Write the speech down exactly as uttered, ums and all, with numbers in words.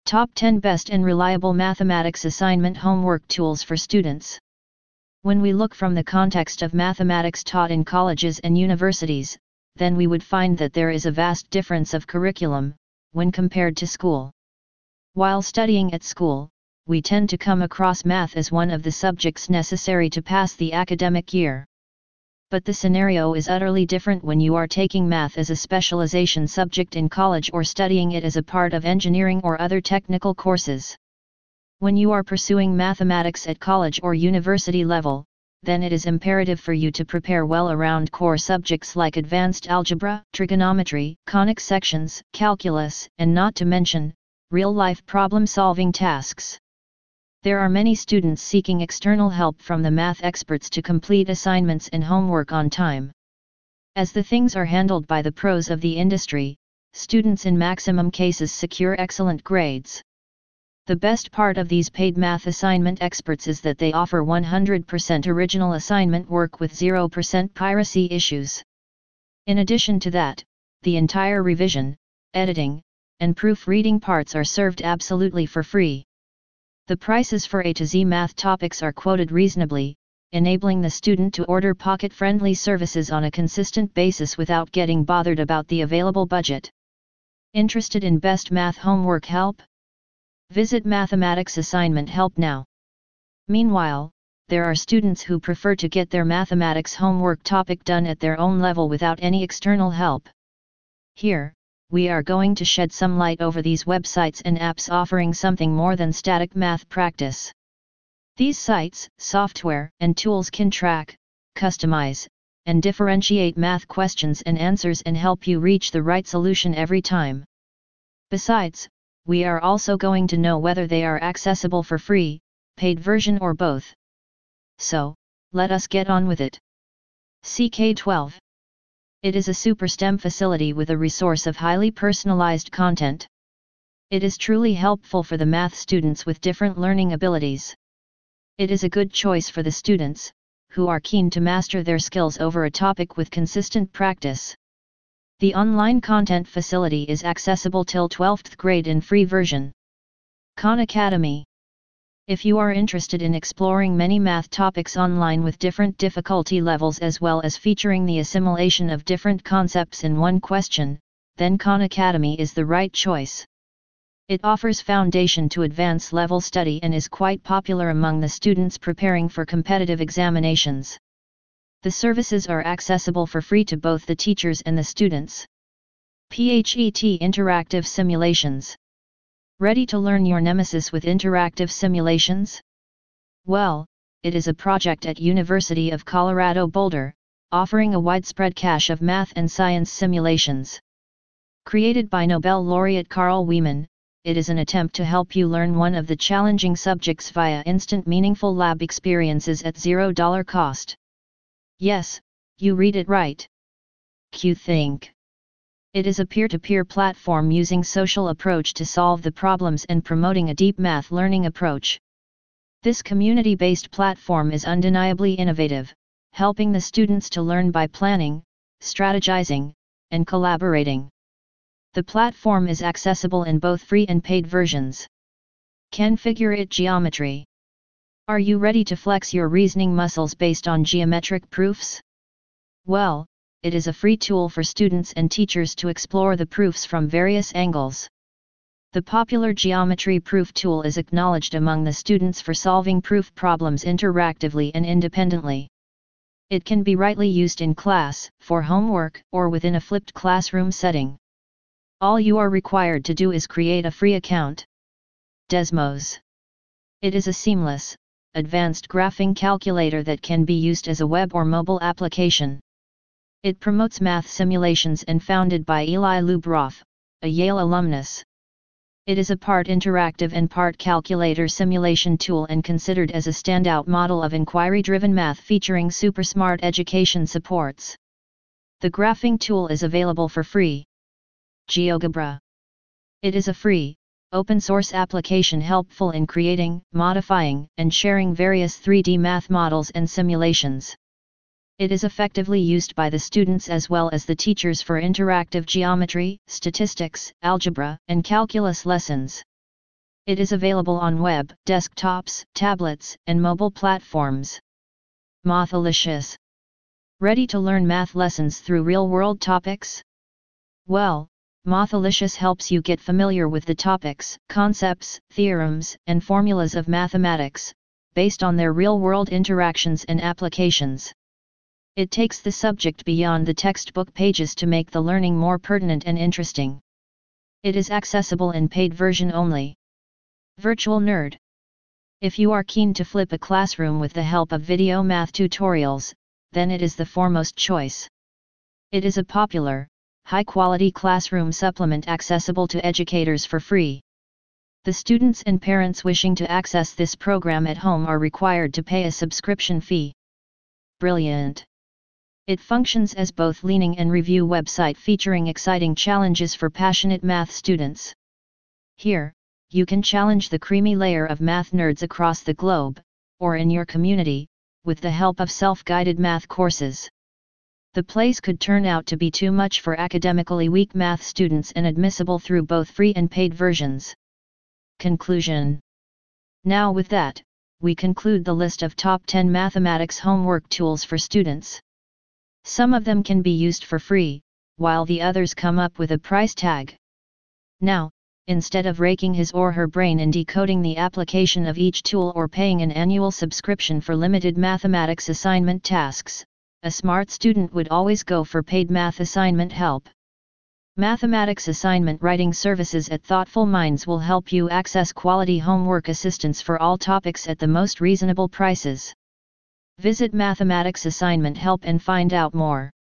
Top ten Best and Reliable Mathematics Assignment Homework Tools for Students. When we look from the context of mathematics taught in colleges and universities, then we would find that there is a vast difference of curriculum, when compared to school. While studying at school, we tend to come across math as one of the subjects necessary to pass the academic year. But the scenario is utterly different when you are taking math as a specialization subject in college or studying it as a part of engineering or other technical courses. When you are pursuing mathematics at college or university level, then it is imperative for you to prepare well around core subjects like advanced algebra, trigonometry, conic sections, calculus, and not to mention, real-life problem-solving tasks. There are many students seeking external help from the math experts to complete assignments and homework on time. As the things are handled by the pros of the industry, students in maximum cases secure excellent grades. The best part of these paid math assignment experts is that they offer one hundred percent original assignment work with zero percent piracy issues. In addition to that, the entire revision, editing, and proofreading parts are served absolutely for free. The prices for A to Z math topics are quoted reasonably, enabling the student to order pocket-friendly services on a consistent basis without getting bothered about the available budget. Interested in best math homework help? Visit Mathematics Assignment Help now. Meanwhile, there are students who prefer to get their mathematics homework topic done at their own level without any external help. Here, we are going to shed some light over these websites and apps offering something more than static math practice. These sites, software, and tools can track, customize, and differentiate math questions and answers and help you reach the right solution every time. Besides, we are also going to know whether they are accessible for free, paid version or both. So, let us get on with it. C K twelve. It is a super STEM facility with a resource of highly personalized content. It is truly helpful for the math students with different learning abilities. It is a good choice for the students, who are keen to master their skills over a topic with consistent practice. The online content facility is accessible till twelfth grade in free version. Khan Academy. If you are interested in exploring many math topics online with different difficulty levels as well as featuring the assimilation of different concepts in one question, then Khan Academy is the right choice. It offers foundation to advanced level study and is quite popular among the students preparing for competitive examinations. The services are accessible for free to both the teachers and the students. PHET Interactive Simulations. Ready to learn your nemesis with interactive simulations? Well, it is a project at University of Colorado Boulder, offering a widespread cache of math and science simulations. Created by Nobel laureate Carl Wieman, it is an attempt to help you learn one of the challenging subjects via instant meaningful lab experiences at zero dollar cost. Yes, you read it right. QThink. It is a peer-to-peer platform using social approach to solve the problems and promoting a deep math learning approach. This community-based platform is undeniably innovative, helping the students to learn by planning, strategizing, and collaborating. The platform is accessible in both free and paid versions. Configure it Geometry. Are you ready to flex your reasoning muscles based on geometric proofs? Well, it is a free tool for students and teachers to explore the proofs from various angles. The popular geometry proof tool is acknowledged among the students for solving proof problems interactively and independently. It can be rightly used in class, for homework, or within a flipped classroom setting. All you are required to do is create a free account. Desmos. It is a seamless, advanced graphing calculator that can be used as a web or mobile application. It promotes math simulations and founded by Eli Lubroff, a Yale alumnus. It is a part interactive and part calculator simulation tool and considered as a standout model of inquiry-driven math featuring super smart education supports. The graphing tool is available for free. GeoGebra. It is a free, open-source application helpful in creating, modifying, and sharing various three D math models and simulations. It is effectively used by the students as well as the teachers for interactive geometry, statistics, algebra, and calculus lessons. It is available on web, desktops, tablets, and mobile platforms. Mathlicious. Ready to learn math lessons through real-world topics? Well, Mathlicious helps you get familiar with the topics, concepts, theorems, and formulas of mathematics, based on their real-world interactions and applications. It takes the subject beyond the textbook pages to make the learning more pertinent and interesting. It is accessible in paid version only. Virtual Nerd. If you are keen to flip a classroom with the help of video math tutorials, then it is the foremost choice. It is a popular, high-quality classroom supplement accessible to educators for free. The students and parents wishing to access this program at home are required to pay a subscription fee. Brilliant! It functions as both learning and review website featuring exciting challenges for passionate math students. Here, you can challenge the creamy layer of math nerds across the globe, or in your community, with the help of self-guided math courses. The place could turn out to be too much for academically weak math students and admissible through both free and paid versions. Conclusion. Now with that, we conclude the list of top ten mathematics homework tools for students. Some of them can be used for free, while the others come up with a price tag. Now, instead of raking his or her brain in decoding the application of each tool or paying an annual subscription for limited mathematics assignment tasks, a smart student would always go for paid math assignment help. Mathematics assignment writing services at Thoughtful Minds will help you access quality homework assistance for all topics at the most reasonable prices. Visit Mathematics Assignment Help and find out more.